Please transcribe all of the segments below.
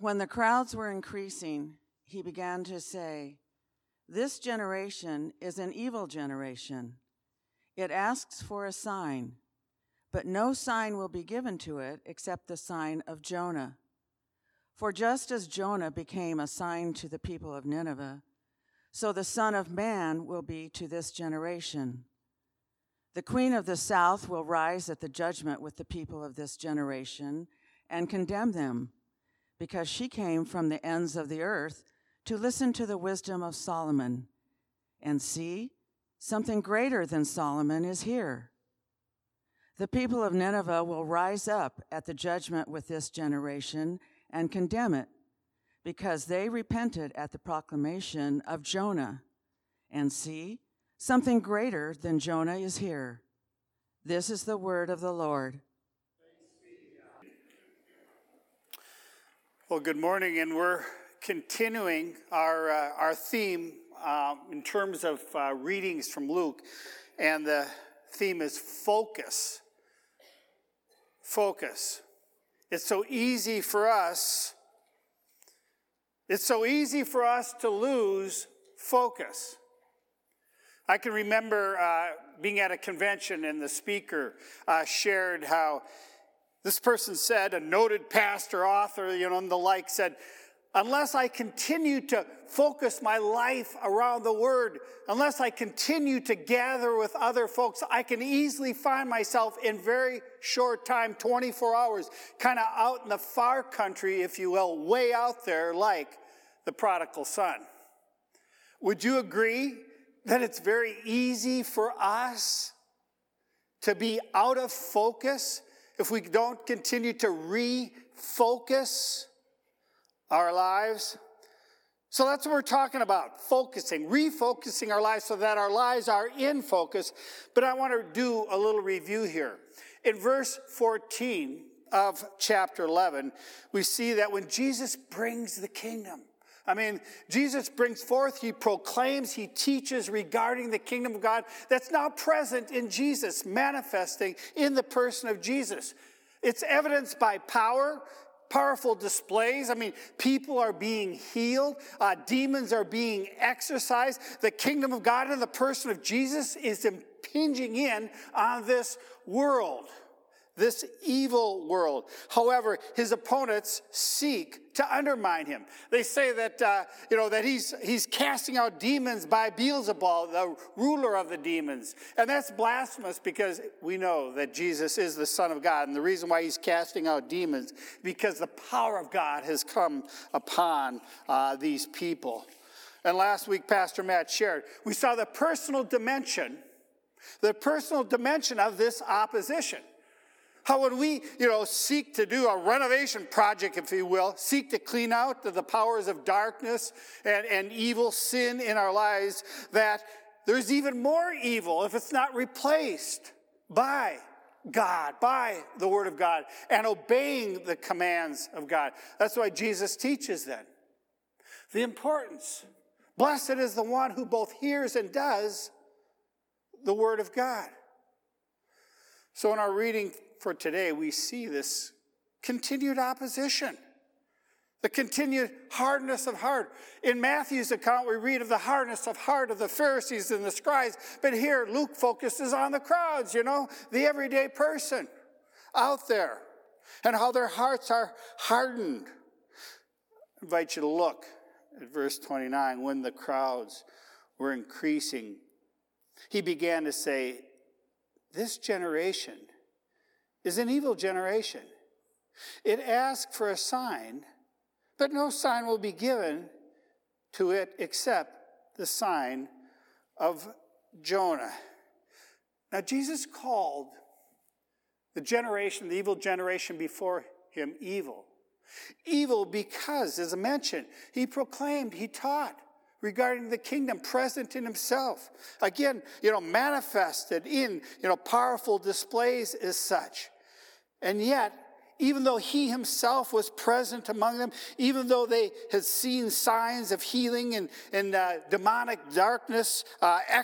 When the crowds were increasing, he began to say, "This generation is an evil generation. It asks for a sign, but no sign will be given to it except the sign of Jonah. For just as Jonah became a sign to the people of Nineveh, so the Son of Man will be to this generation. The queen of the south will rise at the judgment with the people of this generation and condemn them, because she came from the ends of the earth to listen to the wisdom of Solomon. And see, something greater than Solomon is here. The people of Nineveh will rise up at the judgment with this generation and condemn it, because they repented at the proclamation of Jonah. And see, something greater than Jonah is here. This is the word of the Lord." Well, good morning, and we're continuing our theme in terms of readings from Luke, and the theme is focus. Focus. It's so easy for us to lose focus. I can remember being at a convention, and the speaker shared how this person said, a noted pastor, author, and the like, said, unless I continue to focus my life around the Word, unless I continue to gather with other folks, I can easily find myself in very short time, 24 hours, kind of out in the far country, if you will, way out there like the prodigal son. Would you agree that it's very easy for us to be out of focus if we don't continue to refocus our lives? So that's what we're talking about, focusing, refocusing our lives so that our lives are in focus. But I want to do a little review here. In verse 14 of chapter 11, we see that when Jesus brings the kingdom, Jesus brings forth, he proclaims, he teaches regarding the kingdom of God that's now present in Jesus, manifesting in the person of Jesus. It's evidenced by powerful displays. People are being healed. Demons are being exorcised. The kingdom of God in the person of Jesus is impinging in on this world, this evil world. However, his opponents seek to undermine him. They say that that he's casting out demons by Beelzebul, the ruler of the demons, and that's blasphemous, because we know that Jesus is the Son of God, and the reason why he's casting out demons because the power of God has come upon these people. And last week, Pastor Matt shared, we saw the personal dimension of this opposition. How when we, seek to do a renovation project, if you will, seek to clean out the powers of darkness and evil sin in our lives, that there's even more evil if it's not replaced by God, by the Word of God, and obeying the commands of God. That's why Jesus teaches then the importance. Blessed is the one who both hears and does the Word of God. So in our reading for today, we see this continued opposition, the continued hardness of heart. In Matthew's account, we read of the hardness of heart of the Pharisees and the scribes, but here Luke focuses on the crowds, the everyday person out there, and how their hearts are hardened. I invite you to look at verse 29. When the crowds were increasing, he began to say, "This generation is an evil generation. It asks for a sign, but no sign will be given to it except the sign of Jonah." Now, Jesus called the evil generation before him, evil. Evil because, as I mentioned, he proclaimed, he taught regarding the kingdom present in himself. Again, manifested in, powerful displays as such. And yet, even though he himself was present among them, even though they had seen signs of healing and demonic darkness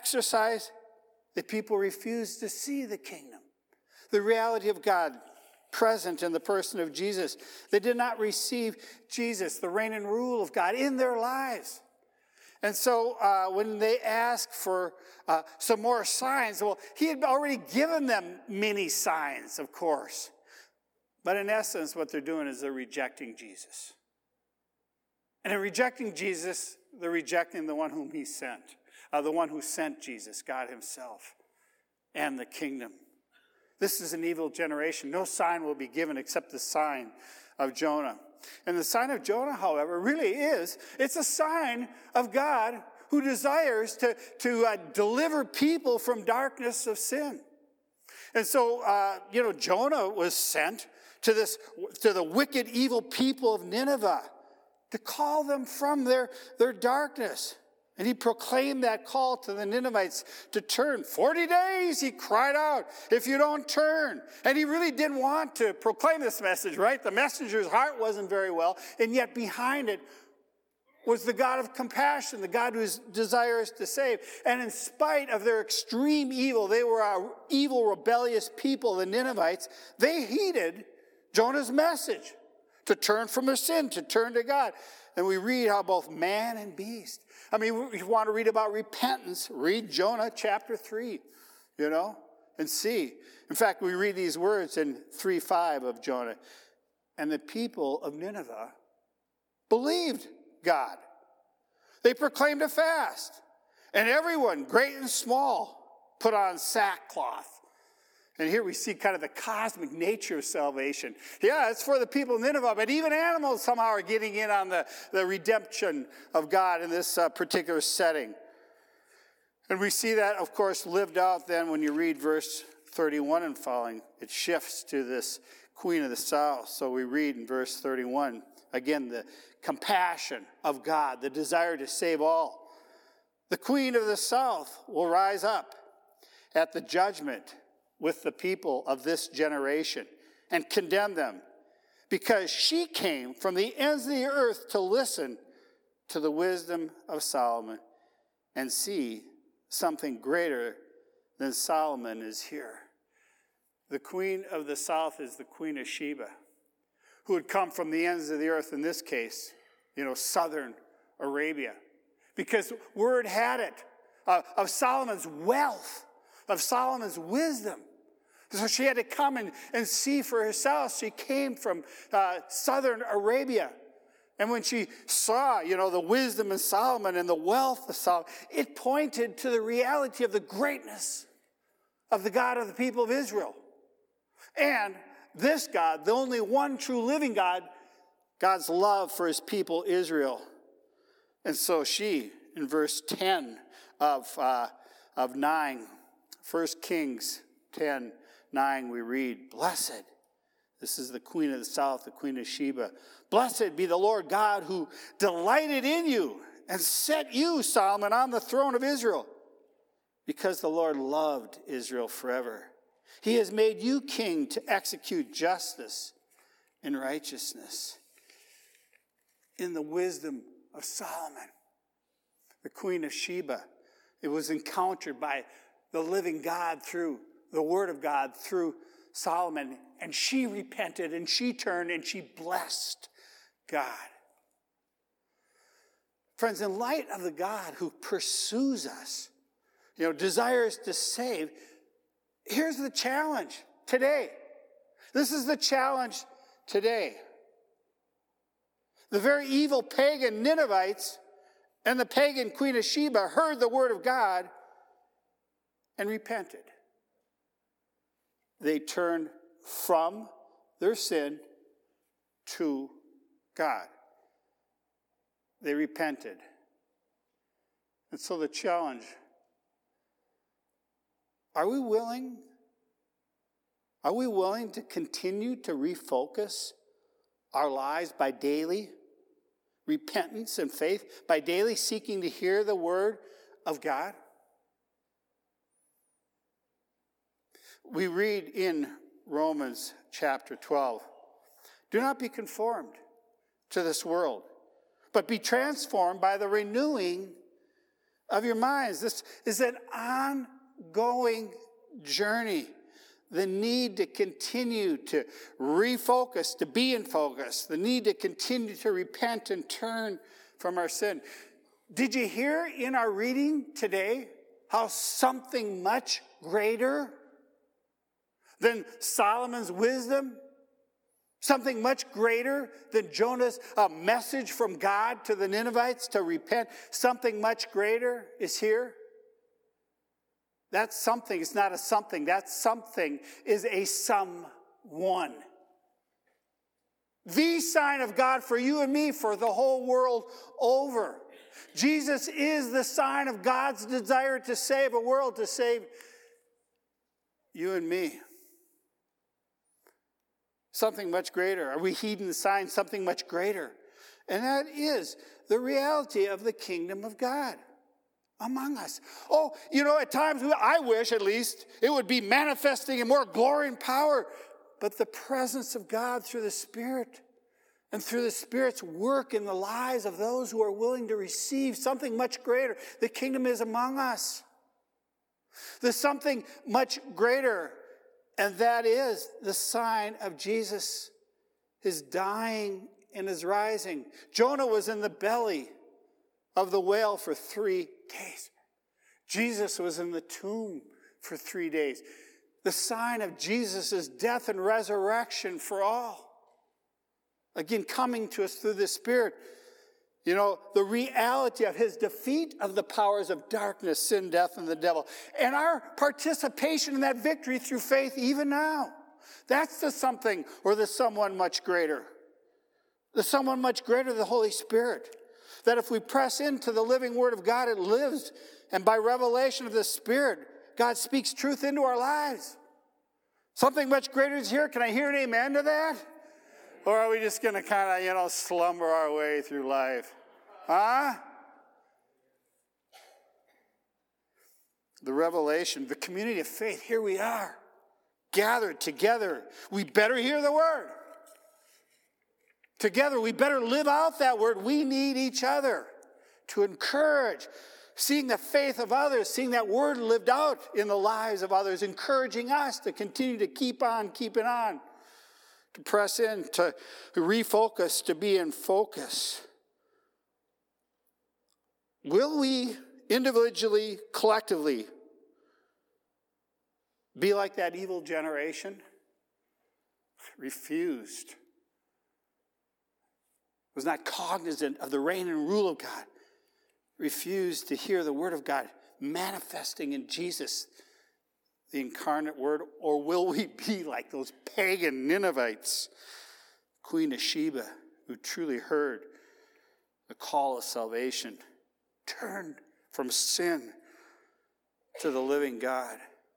exercise, the people refused to see the kingdom, the reality of God present in the person of Jesus. They did not receive Jesus, the reign and rule of God, in their lives. And so when they asked for some more signs, well, he had already given them many signs, of course. But in essence, what they're doing is they're rejecting Jesus. And in rejecting Jesus, they're rejecting the one whom he sent, the one who sent Jesus, God himself, and the kingdom. This is an evil generation. No sign will be given except the sign of Jonah. And the sign of Jonah, however, really it's a sign of God who desires to deliver people from darkness of sin. And so, Jonah was sent to the wicked, evil people of Nineveh to call them from their darkness. And he proclaimed that call to the Ninevites to turn. 40 days, he cried out, if you don't turn. And he really didn't want to proclaim this message, right? The messenger's heart wasn't very well. And yet behind it was the God of compassion, the God who desires to save. And in spite of their extreme evil, they were an evil, rebellious people, the Ninevites. They heeded Jonah's message to turn from their sin, to turn to God. And we read how both man and beast. I mean, if you want to read about repentance, read Jonah chapter 3, and see. In fact, we read these words in 3:5 of Jonah. And the people of Nineveh believed God. They proclaimed a fast. And everyone, great and small, put on sackcloth. And here we see kind of the cosmic nature of salvation. Yeah, it's for the people of Nineveh, but even animals somehow are getting in on the redemption of God in this particular setting. And we see that, of course, lived out then when you read verse 31 and following. It shifts to this queen of the south. So we read in verse 31, again, the compassion of God, the desire to save all. The queen of the south will rise up at the judgment with the people of this generation and condemn them, because she came from the ends of the earth to listen to the wisdom of Solomon, and see something greater than Solomon is here. The queen of the south is the Queen of Sheba, who had come from the ends of the earth, in this case, southern Arabia, because word had it of Solomon's wealth, of Solomon's wisdom. So she had to come and see for herself. She came from southern Arabia. And when she saw, the wisdom of Solomon and the wealth of Solomon, it pointed to the reality of the greatness of the God of the people of Israel. And this God, the only one true living God, God's love for his people Israel. And so she, in verse 10 of 9, 1 Kings 10:9, we read, blessed, this is the Queen of the south, the Queen of Sheba. Blessed be the Lord God who delighted in you and set you, Solomon, on the throne of Israel, because the Lord loved Israel forever. He has made you king to execute justice and righteousness. In the wisdom of Solomon, the Queen of Sheba, it was encountered by the living God through the word of God through Solomon, and she repented and she turned and she blessed God. Friends, in light of the God who pursues us, desires to save, here's the challenge today. This is the challenge today. The very evil pagan Ninevites and the pagan Queen of Sheba heard the word of God and repented. They turned from their sin to God. They repented. And so the challenge, are we willing to continue to refocus our lives by daily repentance and faith, by daily seeking to hear the word of God? We read in Romans chapter 12, do not be conformed to this world, but be transformed by the renewing of your minds. This is an ongoing journey the need to continue to refocus, to be in focus, the need to continue to repent and turn from our sin. Did you hear in our reading today how something much greater than Solomon's wisdom, something much greater than Jonah's message from God to the Ninevites to repent, something much greater is here? That's something. It's not a something. That something is a someone. The sign of God for you and me, for the whole world over. Jesus is the sign of God's desire to save a world, to save you and me. Something much greater. Are we heeding the sign? Something much greater. And that is the reality of the kingdom of God among us. Oh, at times, I wish at least, it would be manifesting in more glory and power. But the presence of God through the Spirit and through the Spirit's work in the lives of those who are willing to receive something much greater. The kingdom is among us. There's something much greater, and that is the sign of Jesus, his dying and his rising. Jonah was in the belly of the whale for 3 days. Jesus was in the tomb for 3 days. The sign of Jesus' death and resurrection for all. Again, coming to us through the Spirit. The reality of his defeat of the powers of darkness, sin, death, and the devil. And our participation in that victory through faith even now. That's the something or the someone much greater. The someone much greater, the Holy Spirit. That if we press into the living Word of God, it lives. And by revelation of the Spirit, God speaks truth into our lives. Something much greater is here. Can I hear an amen to that? Or are we just going to kind of, slumber our way through life? Huh? The revelation, the community of faith, here we are, gathered together. We better hear the Word. Together, we better live out that Word. We need each other to encourage, seeing the faith of others, seeing that Word lived out in the lives of others, encouraging us to continue to keep on keeping on, to press in, to refocus, to be in focus. Will we individually, collectively, be like that evil generation? Refused. Was not cognizant of the reign and rule of God. Refused to hear the word of God manifesting in Jesus, the incarnate word. Or will we be like those pagan Ninevites, Queen of Sheba, who truly heard the call of salvation, turned from sin to the living God?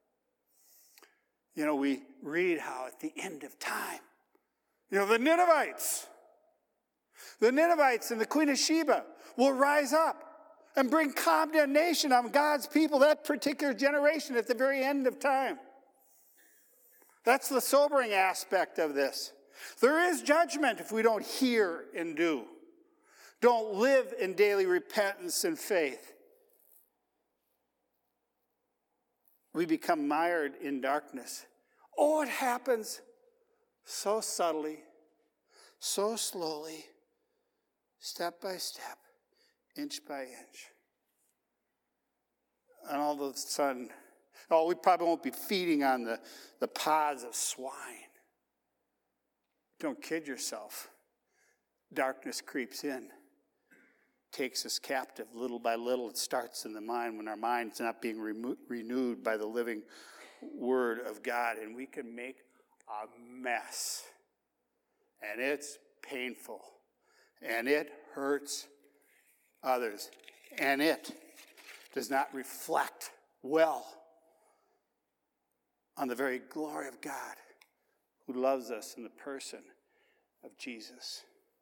We read how at the end of time, the Ninevites and the Queen of Sheba will rise up and bring condemnation on God's people, that particular generation at the very end of time. That's the sobering aspect of this. There is judgment if we don't hear and do. Don't live in daily repentance and faith. We become mired in darkness. Oh, it happens so subtly, so slowly, step by step, inch by inch. And all of a sudden, we probably won't be feeding on the pods of swine. Don't kid yourself. Darkness creeps in, takes us captive little by little. It starts in the mind when our mind's not being renewed by the living word of God. And we can make a mess. And it's painful. And it hurts others. And it does not reflect well on the very glory of God who loves us in the person of Jesus.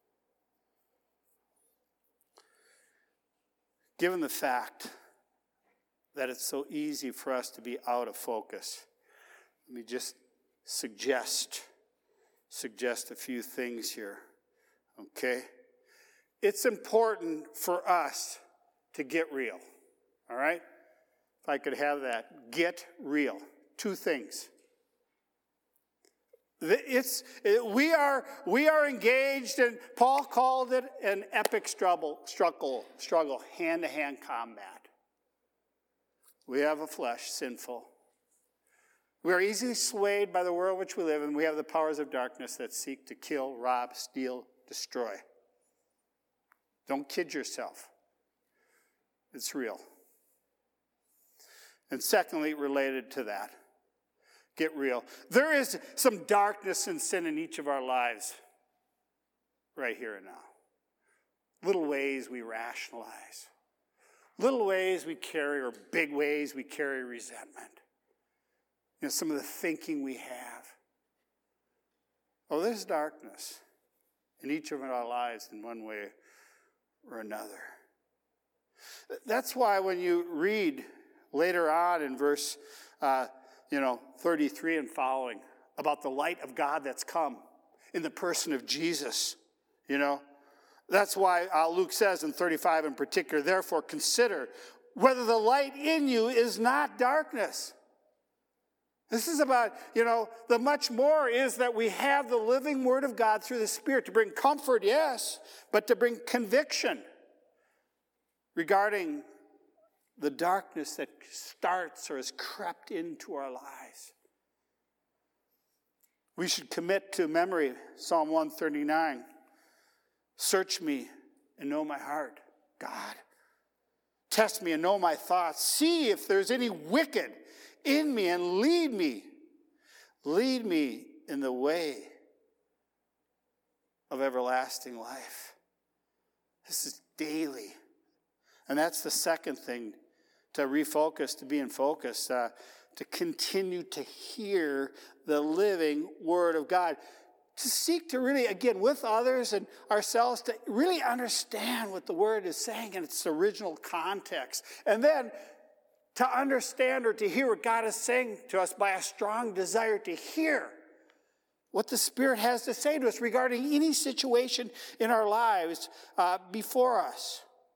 Given the fact that it's so easy for us to be out of focus, let me just suggest a few things here, okay? It's important for us to get real, all right? If I could have that, get real. 2 things. We are engaged, and Paul called it an epic struggle, hand-to-hand combat. We have a flesh, sinful. We are easily swayed by the world in which we live, and we have the powers of darkness that seek to kill, rob, steal, destroy. Don't kid yourself. It's real. And secondly, related to that, get real. There is some darkness and sin in each of our lives right here and now. Little ways we rationalize. Little ways we carry, or big ways we carry resentment. Some of the thinking we have. Oh, there's darkness in each of our lives in one way or another. That's why when you read later on in verse 33 and following about the light of God that's come in the person of Jesus, that's why Luke says in 35 in particular, therefore consider whether the light in you is not darkness. This is about, the much more is that we have the living Word of God through the Spirit to bring comfort, yes, but to bring conviction regarding the darkness that starts or has crept into our lives. We should commit to memory Psalm 139. Search me and know my heart, God. Test me and know my thoughts. See if there's any wicked in me and lead me. Lead me in the way of everlasting life. This is daily. And that's the second thing, to refocus, to be in focus, to continue to hear the living Word of God. To seek to really, again, with others and ourselves, to really understand what the Word is saying in its original context. And then to understand or to hear what God is saying to us by a strong desire to hear what the Spirit has to say to us regarding any situation in our lives before us.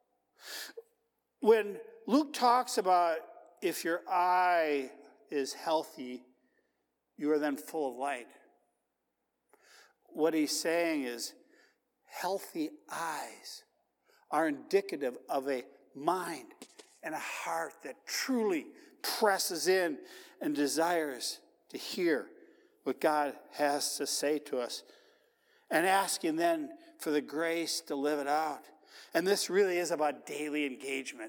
When Luke talks about if your eye is healthy, you are then full of light. What he's saying is healthy eyes are indicative of a mind and a heart that truly presses in and desires to hear what God has to say to us, and asking then for the grace to live it out. And this really is about daily engagement.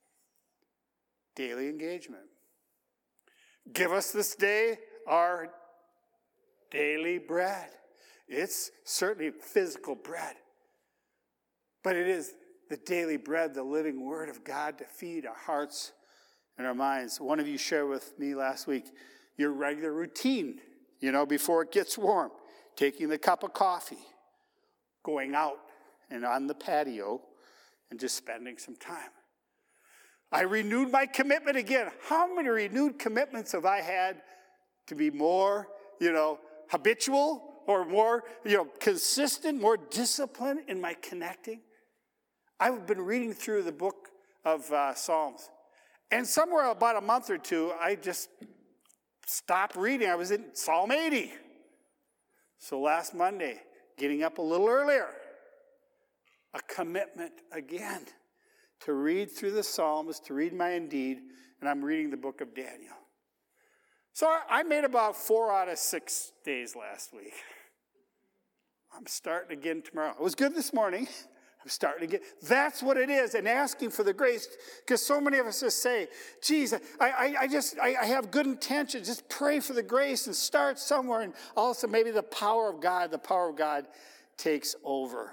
Daily engagement. Give us this day our daily bread. It's certainly physical bread, but it is the daily bread, the living Word of God to feed our hearts and our minds. One of you shared with me last week your regular routine, before it gets warm, taking the cup of coffee, going out and on the patio and just spending some time. I renewed my commitment again. How many renewed commitments have I had to be more, habitual or more, consistent, more disciplined in my connecting? I've been reading through the book of Psalms. And somewhere about a month or two, I just stopped reading. I was in Psalm 80. So last Monday, getting up a little earlier, a commitment again to read through the Psalms, to read my Indeed, and I'm reading the book of Daniel. So I made about 4 out of 6 days last week. I'm starting again tomorrow. It was good this morning. I'm starting again. That's what it is, and asking for the grace, because so many of us just say, geez, I have good intentions. Just pray for the grace and start somewhere, and also maybe the power of God takes over.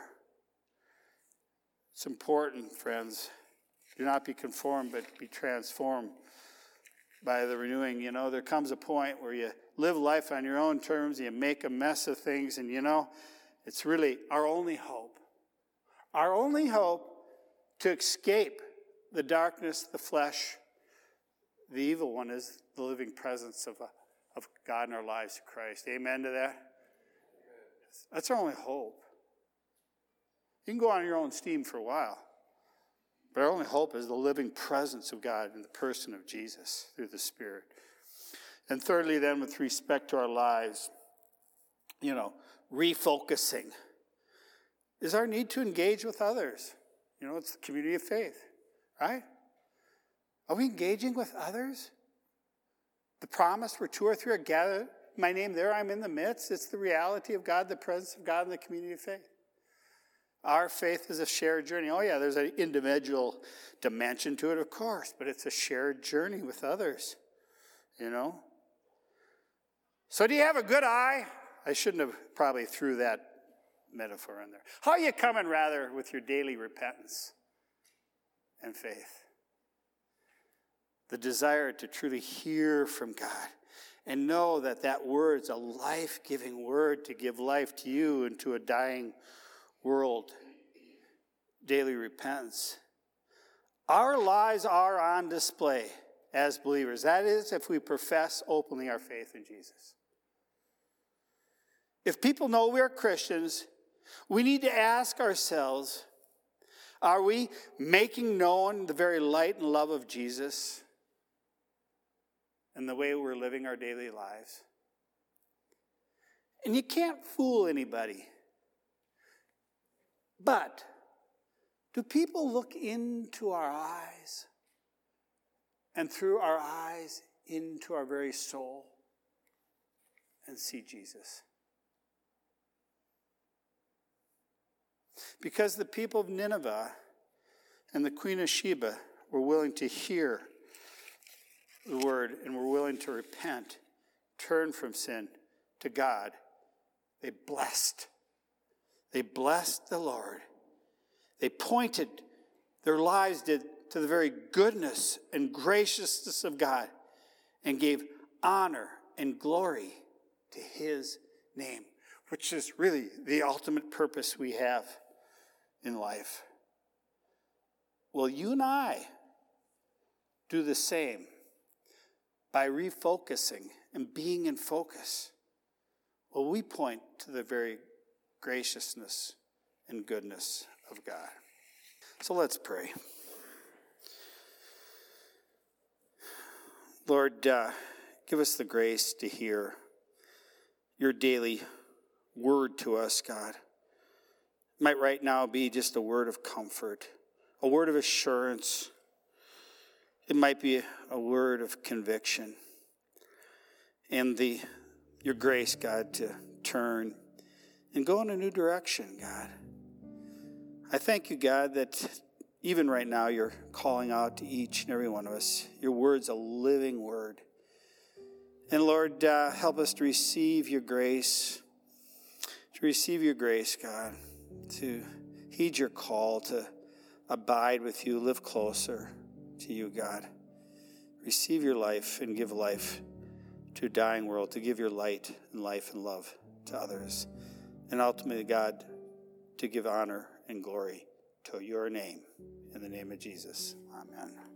It's important, friends. Do not be conformed, but be transformed by the renewing. There comes a point where you live life on your own terms, you make a mess of things, and it's really our only hope. Our only hope to escape the darkness, the flesh, the evil one is the living presence of God in our lives, Christ. Amen to that? That's our only hope. You can go on your own steam for a while, but our only hope is the living presence of God in the person of Jesus through the Spirit. And thirdly, then, with respect to our lives, refocusing, is our need to engage with others. It's the community of faith, right? Are we engaging with others? The promise where 2 or 3 are gathered, my name there, I'm in the midst. It's the reality of God, the presence of God in the community of faith. Our faith is a shared journey. Oh yeah, there's an individual dimension to it, of course, but it's a shared journey with others, So do you have a good eye? I shouldn't have probably threw that metaphor in there. How are you coming, rather, with your daily repentance and faith? The desire to truly hear from God and know that that word is a life-giving word to give life to you and to a dying world. Daily repentance. Our lives are on display as believers. That is, if we profess openly our faith in Jesus. If people know we're Christians, we need to ask ourselves, are we making known the very light and love of Jesus in the way we're living our daily lives? And you can't fool anybody. But do people look into our eyes and through our eyes into our very soul and see Jesus? Because the people of Nineveh and the Queen of Sheba were willing to hear the word and were willing to repent, turn from sin to God, they blessed the Lord. They pointed their lives to the very goodness and graciousness of God and gave honor and glory to his name, which is really the ultimate purpose we have in life. Will you and I do the same by refocusing and being in focus? Will we point to the very graciousness and goodness of God? So let's pray. Lord, give us the grace to hear your daily word to us, God. It might right now be just a word of comfort, a word of assurance. It might be a word of conviction. And your grace, God, to turn and go in a new direction, God. I thank you, God, that even right now you're calling out to each and every one of us. Your word's a living word. And Lord, help us to receive your grace, God, to heed your call to abide with you, live closer to you, God. Receive your life and give life to a dying world, to give your light and life and love to others. And ultimately, God, to give honor and glory to your name. In the name of Jesus, amen.